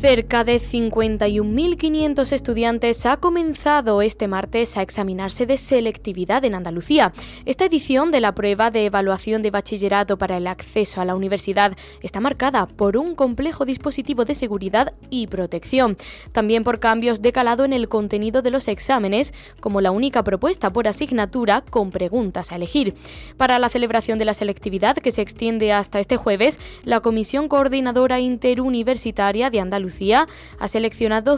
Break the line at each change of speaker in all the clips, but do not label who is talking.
Cerca de 51.500 estudiantes ha comenzado este martes a examinarse de selectividad en Andalucía. Esta edición de la prueba de evaluación de bachillerato para el acceso a la universidad está marcada por un complejo dispositivo de seguridad y protección, también por cambios de calado en el contenido de los exámenes, como la única propuesta por asignatura con preguntas a elegir. Para la celebración de la selectividad, que se extiende hasta este jueves, la Comisión Coordinadora Interuniversitaria de Andalucía ha seleccionado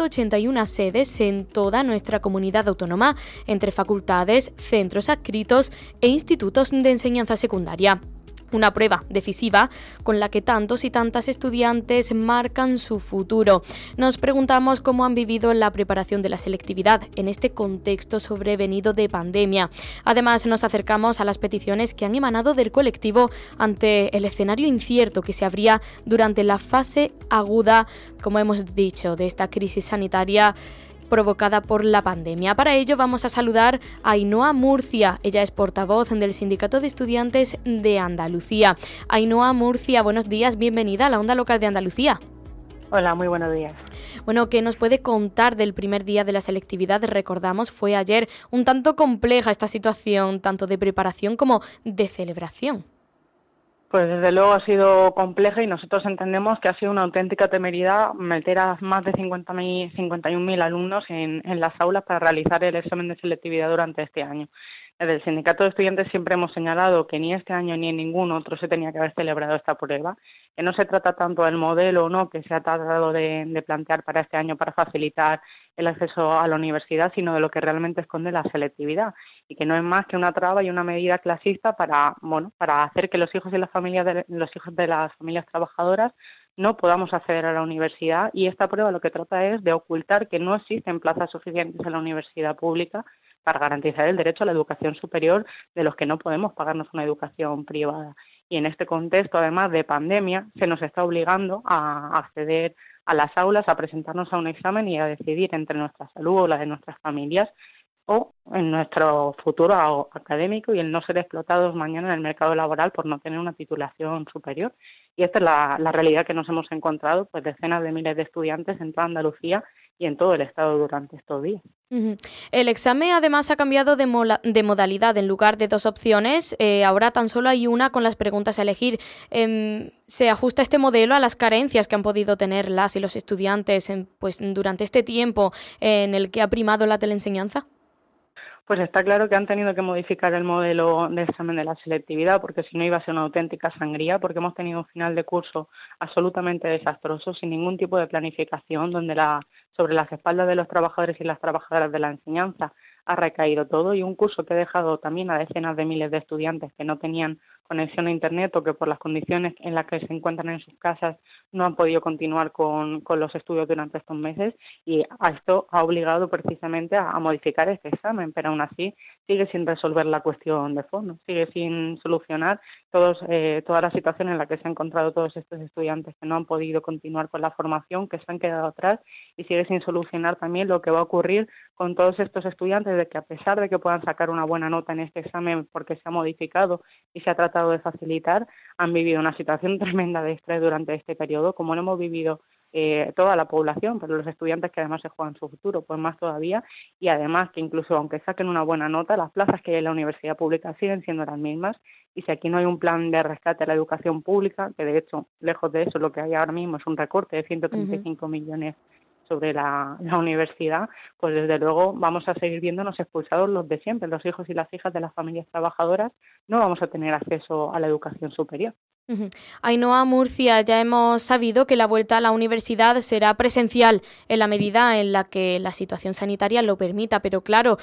181 sedes en toda nuestra comunidad autónoma, entre facultades, centros adscritos e institutos de enseñanza secundaria. Una prueba decisiva con la que tantos y tantas estudiantes marcan su futuro. Nos preguntamos cómo han vivido la preparación de la selectividad en este contexto sobrevenido de pandemia. Además, nos acercamos a las peticiones que han emanado del colectivo ante el escenario incierto que se abría durante la fase aguda, como hemos dicho, de esta crisis sanitaria provocada por la pandemia. Para ello vamos a saludar a Ainhoa Murcia. Ella es portavoz del Sindicato de Estudiantes de Andalucía. Ainhoa Murcia, buenos días, bienvenida a la Onda Local de Andalucía.
Hola, muy buenos días.
Bueno, ¿qué nos puede contar del primer día de la selectividad? Recordamos, fue ayer un tanto compleja esta situación, tanto de preparación como de celebración.
Pues desde luego ha sido compleja y nosotros entendemos que ha sido una auténtica temeridad meter a más de 51.000 alumnos en las aulas para realizar el examen de selectividad durante este año. Desde el Sindicato de Estudiantes siempre hemos señalado que ni este año ni en ningún otro se tenía que haber celebrado esta prueba, que no se trata tanto del modelo o no que se ha tratado de plantear para este año para facilitar el acceso a la universidad, sino de lo que realmente esconde la selectividad y que no es más que una traba y una medida clasista para hacer que los hijos y los hijos de las familias trabajadoras no podamos acceder a la universidad, y esta prueba lo que trata es de ocultar que no existen plazas suficientes en la universidad pública para garantizar el derecho a la educación superior de los que no podemos pagarnos una educación privada. Y en este contexto, además de pandemia, se nos está obligando a acceder a las aulas, a presentarnos a un examen y a decidir entre nuestra salud o la de nuestras familias o en nuestro futuro académico y el no ser explotados mañana en el mercado laboral por no tener una titulación superior. Y esta es la realidad que nos hemos encontrado, pues decenas de miles de estudiantes en toda Andalucía y en todo el Estado durante estos días.
El examen además ha cambiado de modalidad. En lugar de dos opciones, ahora tan solo hay una con las preguntas a elegir. ¿Se ajusta este modelo a las carencias que han podido tener las y los estudiantes durante este tiempo en el que ha primado la teleenseñanza?
Pues está claro que han tenido que modificar el modelo de examen de la selectividad, porque si no iba a ser una auténtica sangría, porque hemos tenido un final de curso absolutamente desastroso, sin ningún tipo de planificación, donde sobre las espaldas de los trabajadores y las trabajadoras de la enseñanza ha recaído todo, y un curso que ha dejado también a decenas de miles de estudiantes que no tenían conexión a Internet o que por las condiciones en las que se encuentran en sus casas no han podido continuar con los estudios durante estos meses, y a esto ha obligado precisamente a modificar este examen, pero aún así sigue sin resolver la cuestión de fondo, sigue sin solucionar toda la situación en la que se han encontrado todos estos estudiantes que no han podido continuar con la formación, que se han quedado atrás, y sigue sin solucionar también lo que va a ocurrir con todos estos estudiantes, de que a pesar de que puedan sacar una buena nota en este examen porque se ha modificado y se ha tratado de facilitar, han vivido una situación tremenda de estrés durante este periodo, como lo hemos vivido toda la población, pero los estudiantes que además se juegan su futuro, pues más todavía, y además que incluso aunque saquen una buena nota, las plazas que hay en la universidad pública siguen siendo las mismas, y si aquí no hay un plan de rescate a la educación pública, que de hecho, lejos de eso, lo que hay ahora mismo es un recorte de 135 millones sobre la universidad, pues desde luego vamos a seguir viéndonos expulsados los de siempre, los hijos y las hijas de las familias trabajadoras no vamos a tener acceso a la educación superior.
Ainhoa Murcia, ya hemos sabido que la vuelta a la universidad será presencial en la medida en la que la situación sanitaria lo permita, pero claro,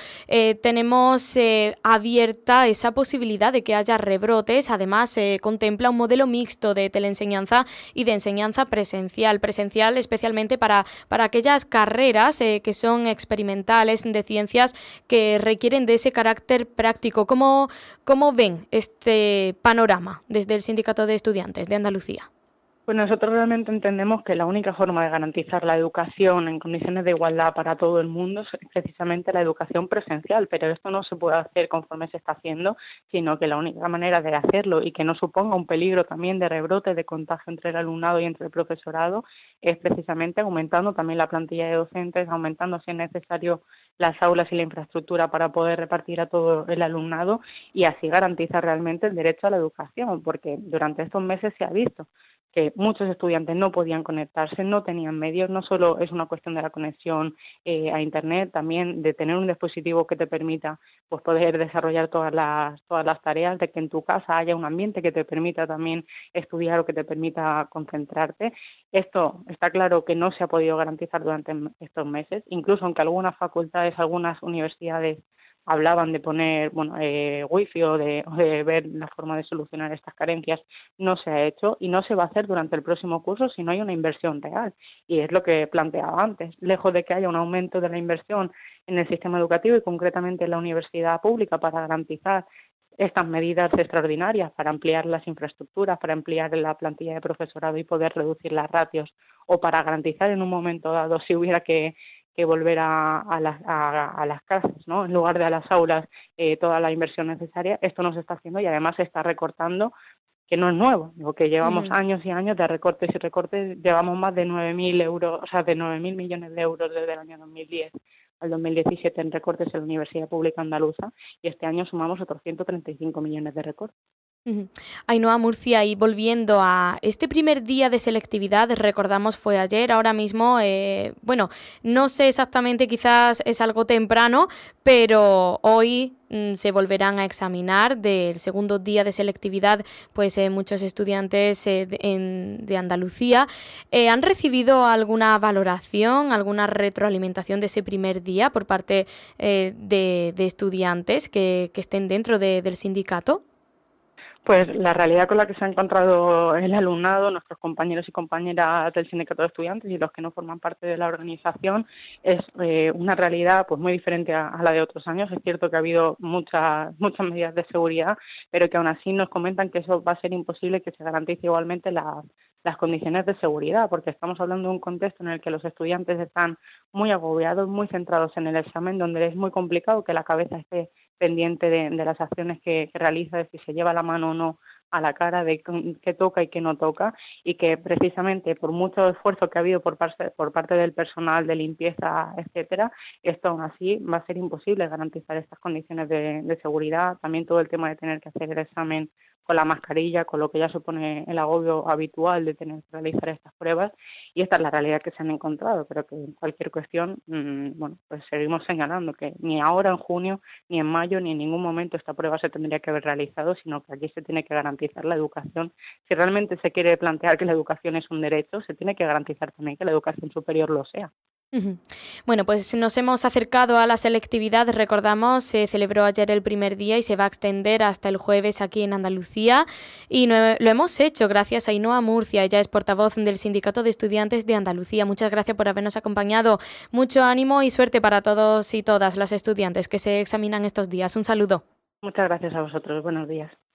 tenemos abierta esa posibilidad de que haya rebrotes. Además, se contempla un modelo mixto de teleenseñanza y de enseñanza presencial especialmente para aquellas carreras que son experimentales de ciencias que requieren de ese carácter práctico. ¿Cómo ven este panorama desde el Sindicato de Estudiantes de Andalucía?
Pues nosotros realmente entendemos que la única forma de garantizar la educación en condiciones de igualdad para todo el mundo es precisamente la educación presencial, pero esto no se puede hacer conforme se está haciendo, sino que la única manera de hacerlo y que no suponga un peligro también de rebrote, de contagio entre el alumnado y entre el profesorado, es precisamente aumentando también la plantilla de docentes, aumentando si es necesario las aulas y la infraestructura para poder repartir a todo el alumnado y así garantizar realmente el derecho a la educación, porque durante estos meses se ha visto que muchos estudiantes no podían conectarse, no tenían medios, no solo es una cuestión de la conexión a Internet, también de tener un dispositivo que te permita pues poder desarrollar todas las tareas, de que en tu casa haya un ambiente que te permita también estudiar o que te permita concentrarte. Esto está claro que no se ha podido garantizar durante estos meses, incluso aunque algunas facultades, algunas universidades hablaban de poner wifi o de ver la forma de solucionar estas carencias, no se ha hecho y no se va a hacer durante el próximo curso si no hay una inversión real. Y es lo que planteaba antes. Lejos de que haya un aumento de la inversión en el sistema educativo y concretamente en la universidad pública para garantizar estas medidas extraordinarias, para ampliar las infraestructuras, para ampliar la plantilla de profesorado y poder reducir las ratios, o para garantizar en un momento dado, si hubiera que volver a las clases, ¿no? En lugar de a las aulas, toda la inversión necesaria, esto no se está haciendo y además se está recortando, que no es nuevo, digo que llevamos
Ujú.
años y años de recortes y recortes, llevamos más de 9.000 euros, o sea, de 9.000 millones de euros desde el año 2010 al 2017 en recortes en la Universidad Pública Andaluza y este año sumamos otros 135 millones de recortes.
Ujú. Ainhoa Murcia, y volviendo a este primer día de selectividad, recordamos fue ayer, ahora mismo, bueno, no sé exactamente, quizás es algo temprano, pero hoy se volverán a examinar del segundo día de selectividad, pues muchos estudiantes de Andalucía. ¿Han recibido alguna valoración, alguna retroalimentación de ese primer día por parte de estudiantes que estén dentro del sindicato?
Pues la realidad con la que se ha encontrado el alumnado, nuestros compañeros y compañeras del sindicato de estudiantes y los que no forman parte de la organización es una realidad pues muy diferente a la de otros años. Es cierto que ha habido muchas medidas de seguridad, pero que aún así nos comentan que eso va a ser imposible que se garantice igualmente las condiciones de seguridad, porque estamos hablando de un contexto en el que los estudiantes están muy agobiados, muy centrados en el examen, donde es muy complicado que la cabeza esté pendiente de las acciones que realiza, de si se lleva la mano o no a la cara, de qué toca y qué no toca, y que precisamente por mucho esfuerzo que ha habido por parte del personal de limpieza, etcétera, esto aún así va a ser imposible garantizar estas condiciones de seguridad. También todo el tema de tener que hacer el examen con la mascarilla, con lo que ya supone el agobio habitual de tener que realizar estas pruebas, y esta es la realidad que se han encontrado, pero que en cualquier cuestión, pues seguimos señalando que ni ahora en junio, ni en mayo, ni en ningún momento esta prueba se tendría que haber realizado, sino que aquí se tiene que garantizar la educación. Si realmente se quiere plantear que la educación es un derecho, se tiene que garantizar también que la educación superior lo sea.
Ujú. Bueno, pues nos hemos acercado a la selectividad. Recordamos, se celebró ayer el primer día y se va a extender hasta el jueves aquí en Andalucía. Y lo hemos hecho gracias a Ainhoa Murcia. Ella es portavoz del Sindicato de Estudiantes de Andalucía. Muchas gracias por habernos acompañado. Mucho ánimo y suerte para todos y todas las estudiantes que se examinan estos días. Un saludo.
Muchas gracias a vosotros. Buenos días.